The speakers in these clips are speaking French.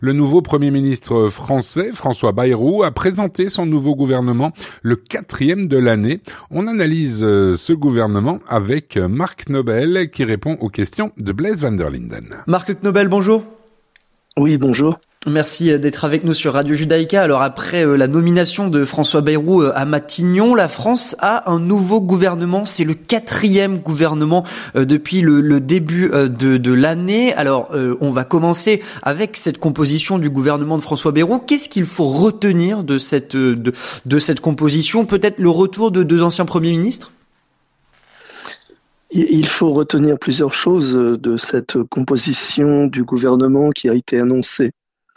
Le nouveau Premier ministre français, François Bayrou, a présenté son nouveau gouvernement, le 4e de l'année. On analyse ce gouvernement avec Marc Knobel qui répond aux questions de Blaise van der Linden. Marc Knobel, bonjour. Oui, bonjour. Merci d'être avec nous sur Radio Judaïka. Alors après la nomination de François Bayrou à Matignon, la France a un nouveau gouvernement. C'est le 4e gouvernement depuis le début de l'année. Alors on va commencer avec cette composition du gouvernement de François Bayrou. Qu'est-ce qu'il faut retenir de cette composition? Peut-être le retour de deux anciens premiers ministres? Il faut retenir plusieurs choses de cette composition du gouvernement qui a été annoncée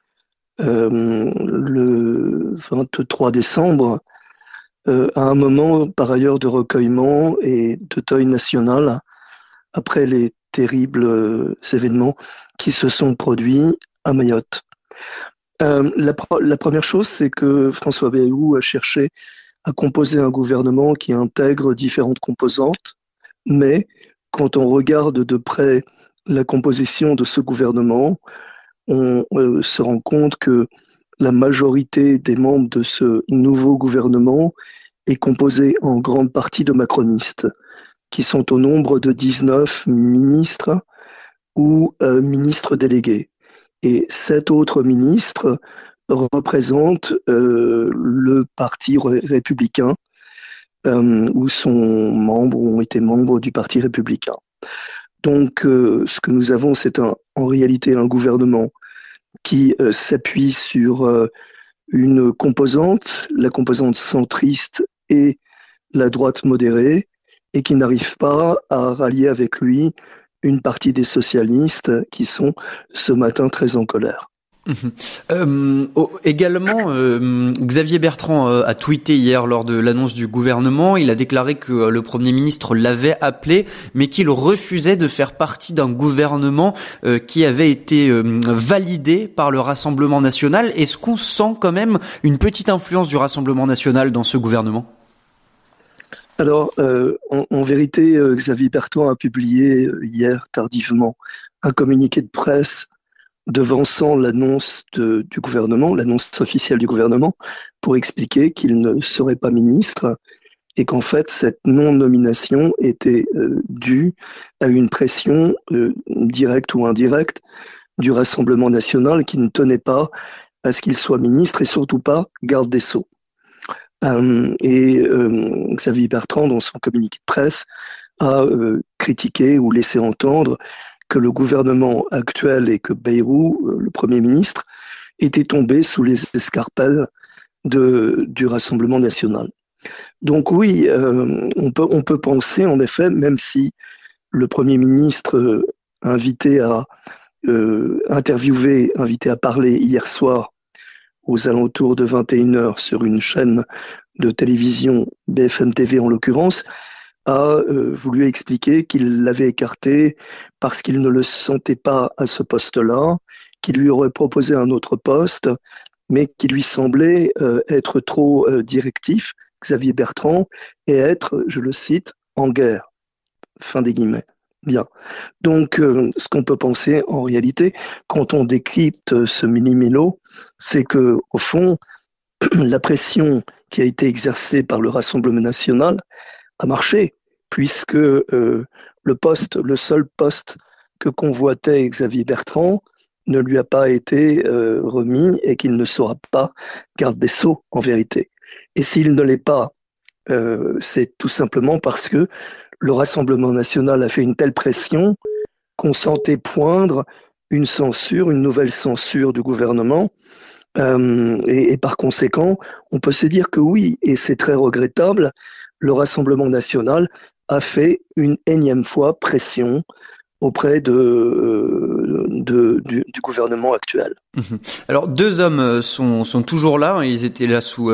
le 23 décembre, à un moment par ailleurs de recueillement et de deuil national après les terribles événements qui se sont produits à Mayotte. La première chose, c'est que François Bayrou a cherché à composer un gouvernement qui intègre différentes composantes, mais quand on regarde de près la composition de ce gouvernement, on se rend compte que la majorité des membres de ce nouveau gouvernement est composée en grande partie de macronistes, qui sont au nombre de 19 ministres ou ministres délégués. Et 7 autres ministres représentent le Parti républicain, où ont été membres du Parti républicain. Donc, ce que nous avons, c'est en réalité un gouvernement qui s'appuie sur une composante, la composante centriste et la droite modérée, et qui n'arrive pas à rallier avec lui une partie des socialistes qui sont ce matin très en colère. Également, Xavier Bertrand a tweeté hier lors de l'annonce du gouvernement. Il a déclaré que le Premier ministre l'avait appelé, mais qu'il refusait de faire partie d'un gouvernement qui avait été validé par le Rassemblement national. Est-ce qu'on sent quand même une petite influence du Rassemblement national dans ce gouvernement ? Alors, en vérité, Xavier Bertrand a publié hier tardivement un communiqué de presse devançant l'annonce du gouvernement, l'annonce officielle du gouvernement, pour expliquer qu'il ne serait pas ministre et qu'en fait, cette non-nomination était due à une pression directe ou indirecte du Rassemblement national qui ne tenait pas à ce qu'il soit ministre et surtout pas garde des Sceaux. Xavier Bertrand, dans son communiqué de presse, a critiqué ou laissé entendre que le gouvernement actuel et que Bayrou, le Premier ministre, était tombé sous les escarpelles du Rassemblement national. Donc oui, on peut penser, en effet, même si le Premier ministre invité à invité à parler hier soir aux alentours de 21h sur une chaîne de télévision, BFM TV en l'occurrence, a voulu expliquer qu'il l'avait écarté parce qu'il ne le sentait pas à ce poste-là, qu'il lui aurait proposé un autre poste, mais qui lui semblait être trop directif, Xavier Bertrand, et être, je le cite, en guerre. Fin des guillemets. Bien. Donc, ce qu'on peut penser en réalité, quand on décrypte ce mini-mélo, c'est que, au fond, la pression qui a été exercée par le Rassemblement national a marché, puisque le seul poste que convoitait Xavier Bertrand ne lui a pas été remis et qu'il ne sera pas garde des Sceaux en vérité. Et s'il ne l'est pas, c'est tout simplement parce que le Rassemblement national a fait une telle pression qu'on sentait poindre une nouvelle censure du gouvernement. Et par conséquent, on peut se dire que oui, et c'est très regrettable, le Rassemblement national a fait une énième fois pression auprès du gouvernement actuel. Alors, deux hommes sont toujours là. Ils étaient là sous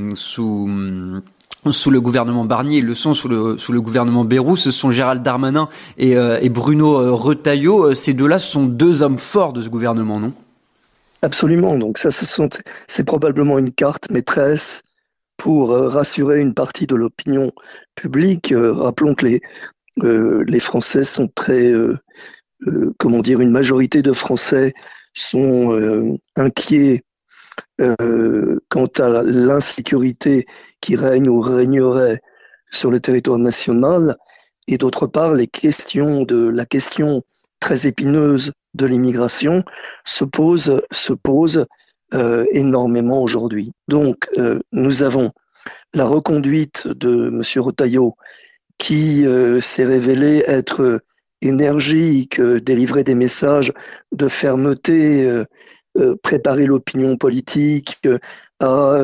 le gouvernement Barnier, ils le sont sous le gouvernement Bayrou. Ce sont Gérald Darmanin et Bruno Retailleau. Ces deux-là sont deux hommes forts de ce gouvernement, non ? Absolument. Donc c'est probablement une carte maîtresse pour rassurer une partie de l'opinion publique. Rappelons que les Français sont très, une majorité de Français sont inquiets quant à l'insécurité qui règne ou régnerait sur le territoire national, et d'autre part, la question très épineuse de l'immigration se pose énormément aujourd'hui. Donc, nous avons la reconduite de M. Retailleau qui s'est révélé être énergique, délivrer des messages de fermeté, préparer l'opinion politique à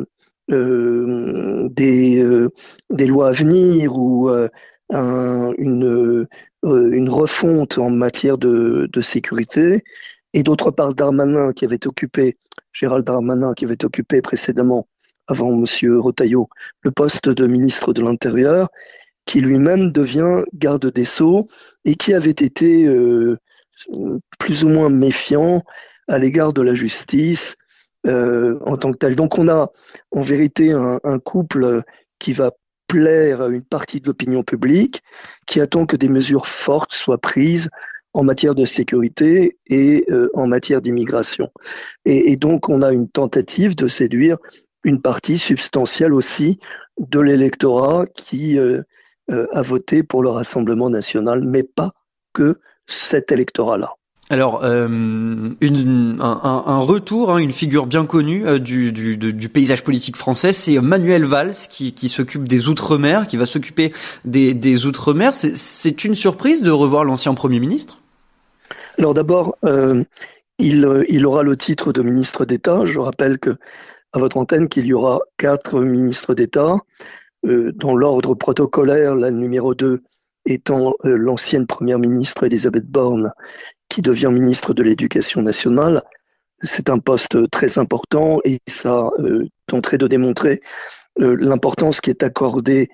des lois à venir ou une refonte en matière de sécurité. Et d'autre part, Gérald Darmanin, qui avait occupé précédemment, avant M. Retailleau, le poste de ministre de l'Intérieur, qui lui-même devient garde des Sceaux et qui avait été plus ou moins méfiant à l'égard de la justice en tant que tel. Donc on a en vérité un couple qui va plaire à une partie de l'opinion publique, qui attend que des mesures fortes soient prises en matière de sécurité et en matière d'immigration. Et donc on a une tentative de séduire une partie substantielle aussi de l'électorat qui a voté pour le Rassemblement national, mais pas que cet électorat-là. Alors, un retour, une figure bien connue du paysage politique français, c'est Manuel Valls qui s'occupe des Outre-mer, qui va s'occuper des Outre-mer. C'est une surprise de revoir l'ancien Premier ministre ? Alors d'abord, il aura le titre de ministre d'État. Je rappelle à votre antenne qu'il y aura 4 ministres d'État. Dans l'ordre protocolaire, la numéro 2 étant l'ancienne première ministre Elisabeth Borne, qui devient ministre de l'Éducation nationale. C'est un poste très important et ça tenterait de démontrer l'importance qui est accordée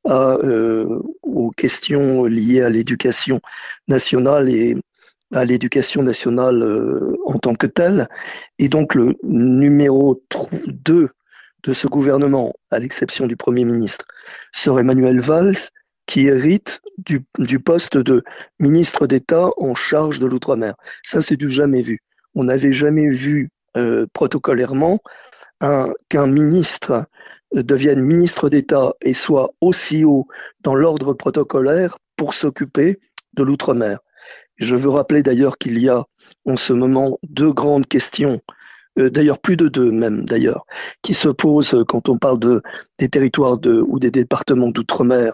aux questions liées à l'éducation nationale et à l'éducation nationale en tant que telle. Et donc le numéro 2 de ce gouvernement, à l'exception du Premier ministre, serait Manuel Valls, qui hérite du poste de ministre d'État en charge de l'Outre-mer. Ça, c'est du jamais vu. On n'avait jamais vu protocolairement qu'un ministre devienne ministre d'État et soit aussi haut dans l'ordre protocolaire pour s'occuper de l'Outre-mer. Je veux rappeler d'ailleurs qu'il y a en ce moment 2 grandes questions, d'ailleurs plus de 2 même d'ailleurs, qui se posent quand on parle des territoires ou des départements d'Outre-mer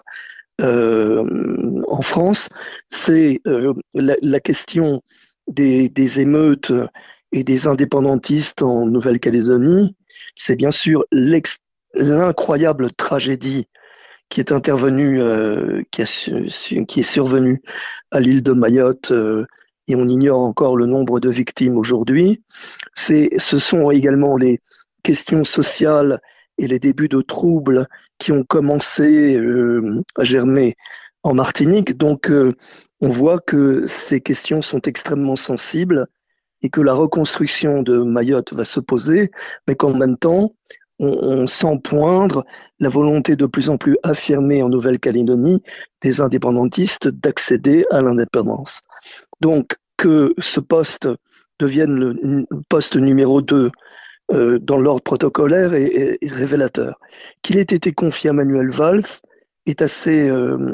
en France. C'est la question des émeutes et des indépendantistes en Nouvelle-Calédonie. C'est bien sûr l'incroyable tragédie qui est intervenue, qui est survenue à l'île de Mayotte, et on ignore encore le nombre de victimes aujourd'hui. Ce sont également les questions sociales et les débuts de troubles qui ont commencé à germer en Martinique. Donc, on voit que ces questions sont extrêmement sensibles et que la reconstruction de Mayotte va se poser, mais qu'en même temps, on sent poindre la volonté de plus en plus affirmée en Nouvelle-Calédonie des indépendantistes d'accéder à l'indépendance. Donc, que ce poste devienne le poste numéro 2 dans l'ordre protocolaire est révélateur. Qu'il ait été confié à Manuel Valls est assez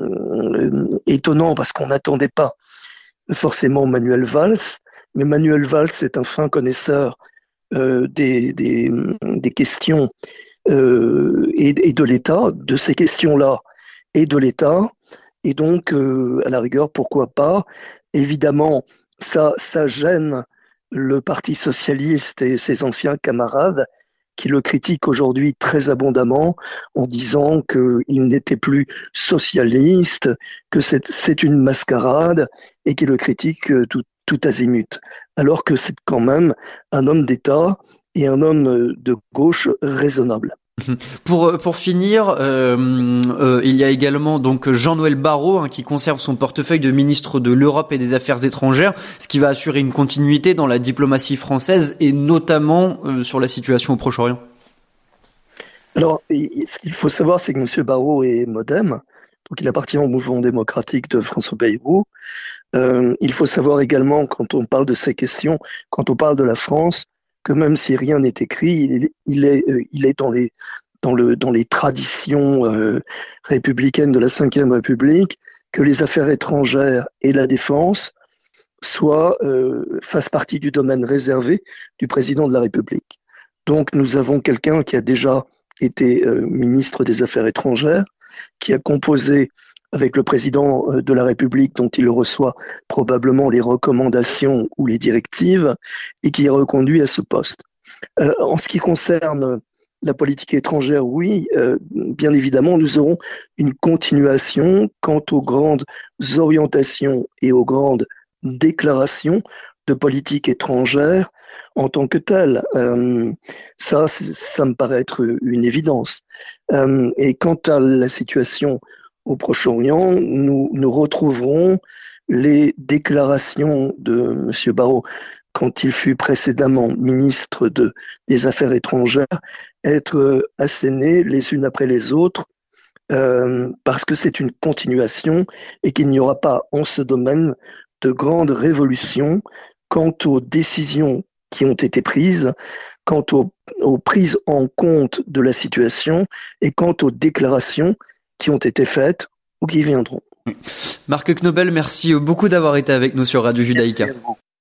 étonnant parce qu'on n'attendait pas forcément Manuel Valls, mais Manuel Valls est un fin connaisseur des questions et de l'État, de ces questions-là et de l'État, et donc à la rigueur, pourquoi pas. Évidemment, ça gêne le Parti socialiste et ses anciens camarades qui le critiquent aujourd'hui très abondamment en disant qu'il n'était plus socialiste, que c'est une mascarade et qui le critiquent tout azimut. Alors que c'est quand même un homme d'État et un homme de gauche raisonnable. Pour finir, il y a également donc Jean-Noël Barrot qui conserve son portefeuille de ministre de l'Europe et des Affaires étrangères, ce qui va assurer une continuité dans la diplomatie française et notamment sur la situation au Proche-Orient. Alors, ce qu'il faut savoir, c'est que M. Barrot est MoDem, donc il appartient au mouvement démocratique de François Bayrou. Il faut savoir également, quand on parle de ces questions, quand on parle de la France, que même si rien n'est écrit, il est dans les traditions républicaines de la Ve République, que les affaires étrangères et la défense fassent partie du domaine réservé du président de la République. Donc nous avons quelqu'un qui a déjà été ministre des Affaires étrangères, qui a composé avec le président de la République, dont il reçoit probablement les recommandations ou les directives, et qui est reconduit à ce poste. En ce qui concerne la politique étrangère, oui, bien évidemment, nous aurons une continuation quant aux grandes orientations et aux grandes déclarations de politique étrangère en tant que telle. Ça me paraît être une évidence. Et quant à la situation au Proche-Orient, nous retrouverons les déclarations de M. Barrot quand il fut précédemment ministre des Affaires étrangères, être assénées les unes après les autres, parce que c'est une continuation et qu'il n'y aura pas en ce domaine de grandes révolutions quant aux décisions qui ont été prises, quant aux prises en compte de la situation et quant aux déclarations qui ont été faites ou qui viendront. Marc Knobel, merci beaucoup d'avoir été avec nous sur Radio Judaïka.